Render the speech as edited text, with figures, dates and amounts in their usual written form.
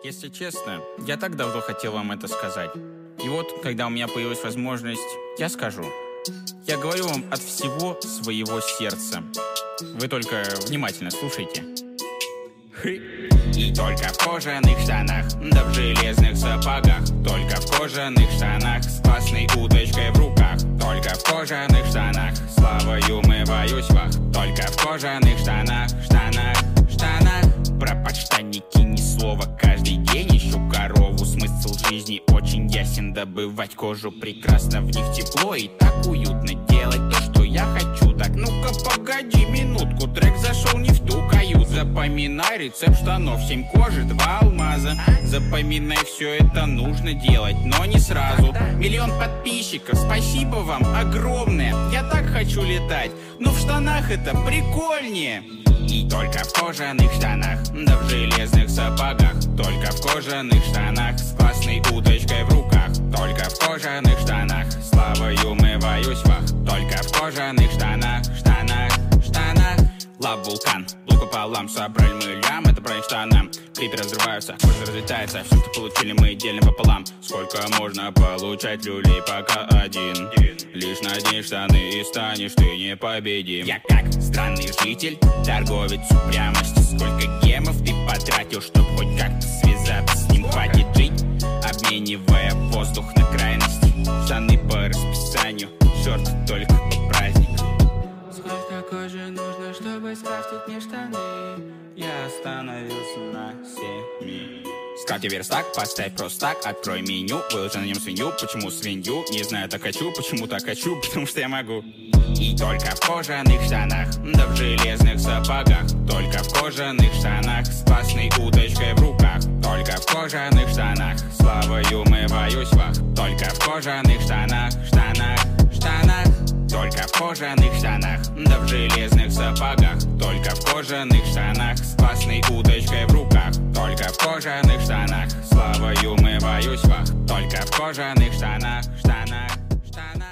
Если честно, я так давно хотел вам это сказать. И вот, когда у меня появилась возможность, я скажу. Я говорю вам от всего своего сердца. Вы только внимательно слушайте. И только в кожаных штанах, да в железных сапогах. Только в кожаных штанах, с классной удочкой в руках. Только в кожаных штанах, славою умываюсь вах. Только в кожаных штанах, штанах. Про подштанники ни слова, каждый день ищу корову. Смысл жизни очень ясен, добывать кожу прекрасно. В них тепло и так уютно, делать то, что я хочу. Так, ну-ка погоди минутку, трек зашел не в ту каюту. Запоминай рецепт штанов, 7 кожи, 2 алмаза. Запоминай, все это нужно делать, но не сразу. 1 миллион подписчиков, спасибо вам огромное. Я так хочу летать, но в штанах это прикольнее. И только в кожаных штанах, да в железных сапогах. Только в кожаных штанах, с классной удочкой в руках. Только в кожаных штанах, славою умываюсь вах. Только в кожаных штанах, штанах. Лав вулкан, лук пополам, собрали мы лям, это броня штанам. Клипы разрываются, кожа разлетается, все, что получили, мы делим пополам. Сколько можно получать люлей, пока один. Лишь надень штаны и станешь ты непобедим. Я как странный житель, торговец упрямости. Сколько гемов ты потратил, чтоб хоть как-то связаться с ним. Хватит жить, обменивая воздух на крайности. Штаны по расписанию, шорты только по празднику. Сколько кожи нужно, чтобы скрафтить мне штаны? Я остановился на 7. Скрафти верстак, поставь просто так, открой меню, выложи на нем свинью. Почему свинью? Не знаю, так хочу. Почему так хочу? Потому что я могу. И только в кожаных штанах, да в железных сапогах. Только в кожаных штанах, с классной удочкой в руках. Только в кожаных штанах, славою умываюсь вах. Только в кожаных штанах, штанах. Только в кожаных штанах, да в железных сапогах. Только в кожаных штанах, с классной удочкой в руках. Только в кожаных штанах, славою умываюсь вах. Только в кожаных штанах.